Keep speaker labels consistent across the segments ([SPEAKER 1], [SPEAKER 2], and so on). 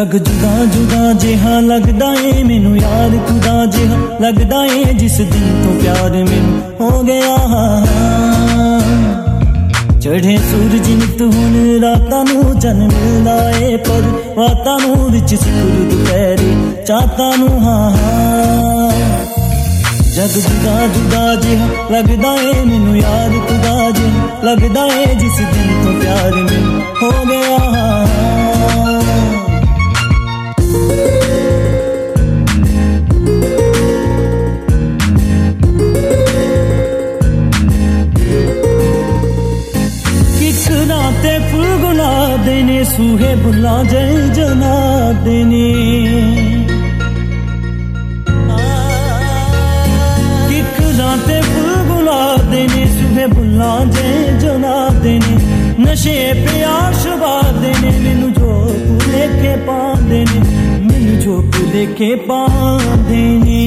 [SPEAKER 1] जग जुदा जुदा जिहा लगदा ए मैनू यार खुदा जिहा लगदा ए जिस दिन तो प्यार मैनू हो गया। चढ़े सूरज नित हुण रातां नू जन्म लाए पर रातां नू विच सिकुर दुपहरे चाहतां नू जग जुदा जुदा जिहा लगदा ए मैनू यार खुदा जिहा लगदा ए जिस दिन तो प्यार मैनू हो गया। किकराते फुल गुलाब ने सूहे बुला जय जना देने किकराते फुल गुलाब ने सूहे बुला जय जना देने नशे प्यार शबाब देने मैनू जो भूले के पांदे ने मैनू जो भूले के पांदे ने।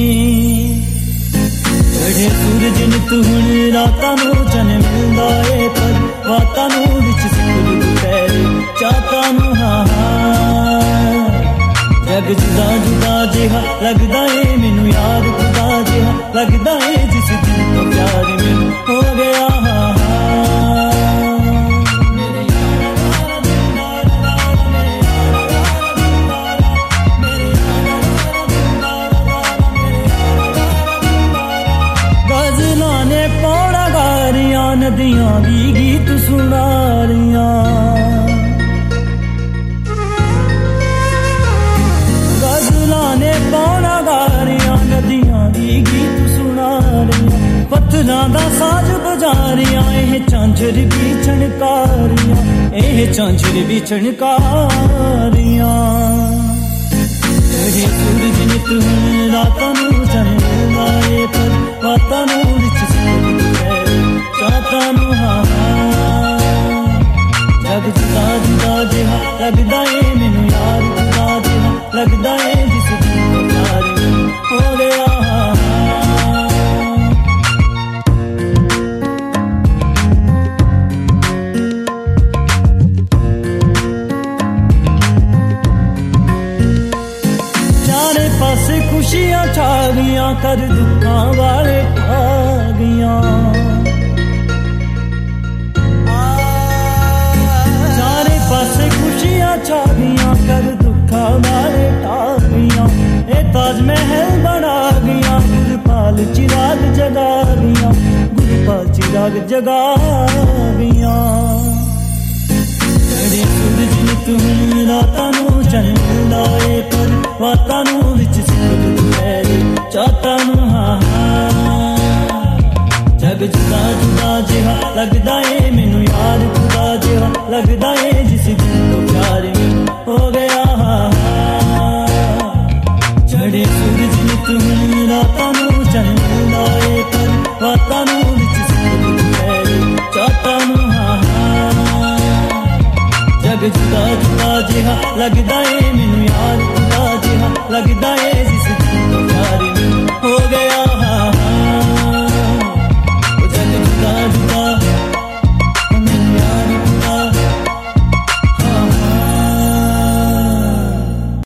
[SPEAKER 1] चढ़े सूरज नित हुण रातां नू जन्म लाए पर रातां नू विच सिकुर दुपहरे चाहतां नू जग जुदा जुदा जिहा लगदा ए मैनू यार खुदा जिहा लगदा ए जिस दिन तो प्यार मैनू हो गया। नदियां दी गीत सुना रियां गजलां ने पौना गा रियां नदियां दी गीत सुना रियां पत्थरां दा साज बजा रियां एह झांझर भी छणका रियां एह झांझर भी छणका रियां। चढ़े सूरज नित हुण रातां नू जन्म लाए पर रातां नू विच सिकुर दुपहरे चाहतां नू जग जुदा जुदा जिहा लगदा ए मैनू यार खुदा जिहा लगदा ए जिस दिन तो प्यार मैनू हो गया। चारे पासे खुशियां छा गईयां कर दुखां वाले ठा गईयां छा गईयां कर दुखा वाले टा गईयां ए ताज महल बना गईयां गुरपाल चिराग जगा गईयां गुरपाल चिराग जगा गईयां। चढ़े सूरज नित हुण रातां नू जन्म लाए पर रातां नू विच सिकुर दुपहरे चाहतां नू जग जुदा जुदा जिहा लगदा ए मैनू यार खुदा जिहा लगदा ए जिस दिन तो प्यार मैनू हो गया। चढ़े सूरज नित हुण रातां नू जन्म लाए पर रातां नू विच सिकुर दुपहरे चाहतां नू जग जुदा जुदा जिहा लगदा ए मैनू यार खुदा जिहा लगदा